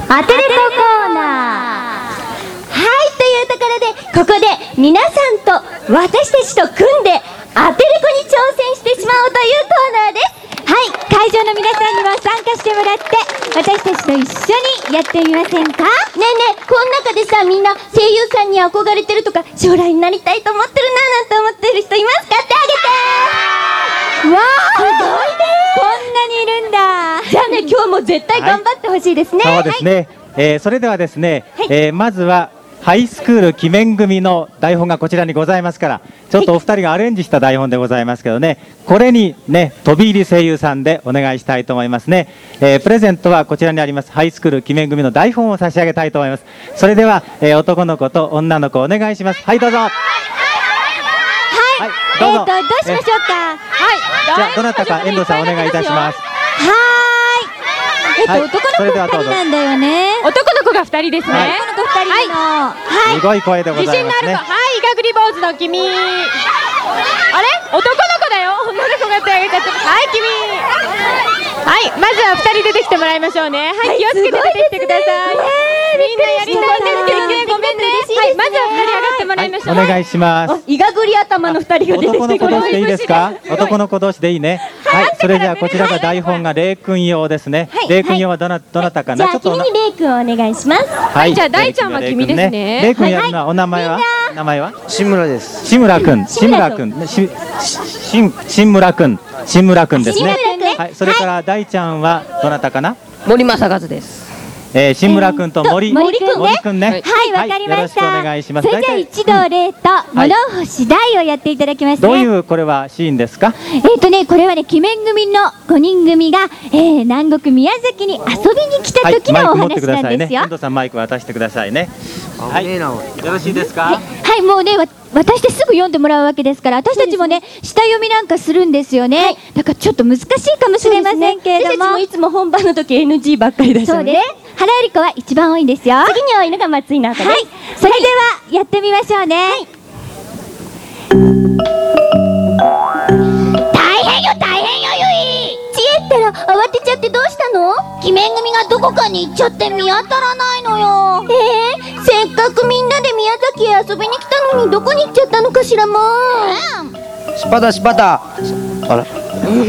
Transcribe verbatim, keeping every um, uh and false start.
アテレココーナー。はい、というところでここで皆さんと私たちと組んでアテレコに挑戦してしまおうというコーナーです。はい、会場の皆さんにも参加してもらって私たちと一緒にやってみませんか？ねえねえ、この中でさ、みんな声優さんに憧れてるとか将来になりたいと思ってるななんて思ってる人いますか？手あげて。わー、すごいね。こんなにいるんだ。じゃあね、今日も絶対頑張ってほしいですね。 そうですね、はい、えー、それではですね、はい、えー、まずはハイスクール記念組の台本がこちらにございますから、ちょっとお二人がアレンジした台本でございますけどね、これにね飛び入り声優さんでお願いしたいと思いますね。えー、プレゼントはこちらにありますハイスクール記念組の台本を差し上げたいと思います。それでは、えー、男の子と女の子お願いします。はい、どうぞ。はい、 はい、どうぞ。えーと、どうしましょうか。はい、 じゃあどなたか遠藤さんお願いいたします。 はーい。えっと、はい、男の子ふたりなんだよね。 男の子がふたりですね。 はい、男の子ふたりなの。はい。 すごい声でございますね。 自信のある子。はい、イガグリ坊主の君。あれ？男の子だよ。女の子が手あげちゃって。はい、君。はい、まずはふたり出てきてもらいましょうね。はい、気をつけて出てきてください。みんなやりたいんですけどね、ごめんね。はい、まずはふたり上がってもらいましょう。 お願いします。 イガグリ頭のふたりが出てきてくれる。 男の子同士でいいですか？男の子同士でいいね。はい、それじゃあこちらが台本がレイ君用ですね。レイ君用はどなどなたかな。 じゃあ君にレイ君お願いします。 はい、じゃあ大ちゃんは君ですね。 レイ君やるのはお名前は？名前は？ 志村です。 志村君、志村君、しし志村君、志村君ですね。はい、それから大ちゃんはどなたかな？ 森正和です。 えー、志村君と森森君ね。 はい、わかりました。 よろしくお願いします。 それじゃあ一同礼と諸星大をやっていただきますね。 どういうこれはシーンですか？ えっとね、これはね、記念組のごにん組がえ南国宮崎に遊びに来た時のお話なんですよ。 遠藤さんマイク渡してくださいね。はい、よろしいですか？ はい、もうね、渡してすぐ読んでもらうわけですから、私たちもね下読みなんかするんですよね。だからちょっと難しいかもしれませんけれども、私たちもいつも本番の時 エヌジー ばっかりだしね。そうです。原由里子は一番多いんですよ。次に多いのが松井直子です。はい、それではやってみましょうね。はい、大変よ大変よゆい。知恵ったら慌てちゃってどうしたの？記念組がどこかに行っちゃって見当たらないのよ。えー、せっかくみんなで宮崎へ遊びに来たのにどこに行っちゃったのかしらもう。 しぱたしぱた。あら。